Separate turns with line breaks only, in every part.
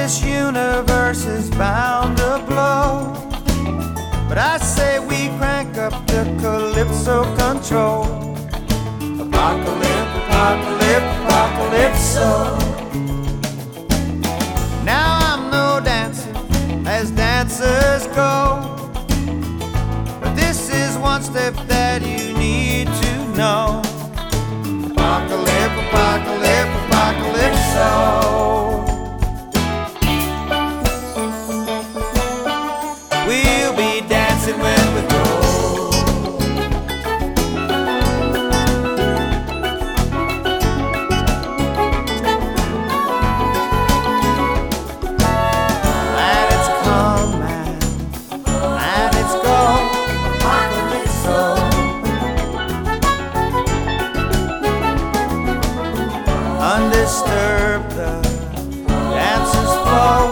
This universe is bound to blow, but I say we crank up the calypso control. Apocalypse, apocalypse, apocalypso. Now I'm no dancer as dancers go, but this is one step that you need to know. Apocalypse, apocalypse, apocalypso. We'll be dancing when we go. Let it come and let it go. Apocalypso. Undisturbed, the dancers flow.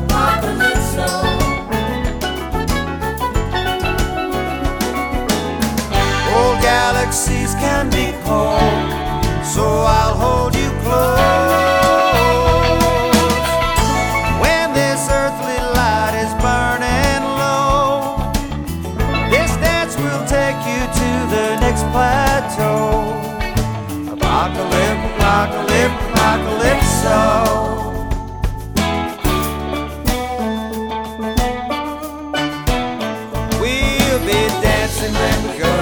Galaxies can be cold, so I'll hold you close. When this earthly light is burning low, this dance will take you to the next plateau. Apocalypse, apocalypse, apocalypso. We'll be dancing when we go.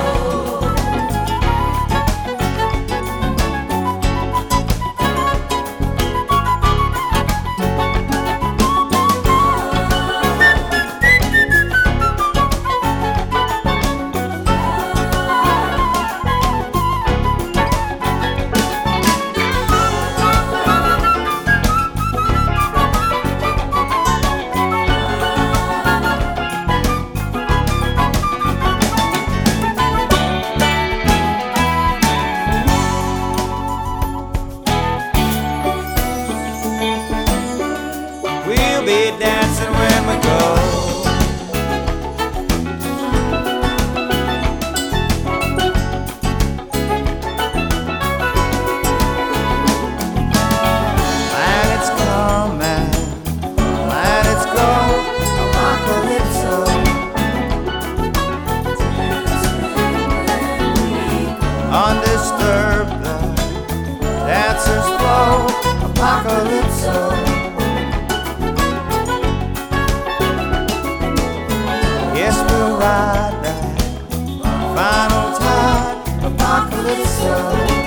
We'll be dancing when we go. Let it come and let it go. Apocalypso. Undisturbed, the dancers flow. Apocalypso. Yes, we'll ride that final tide. Apocalypso.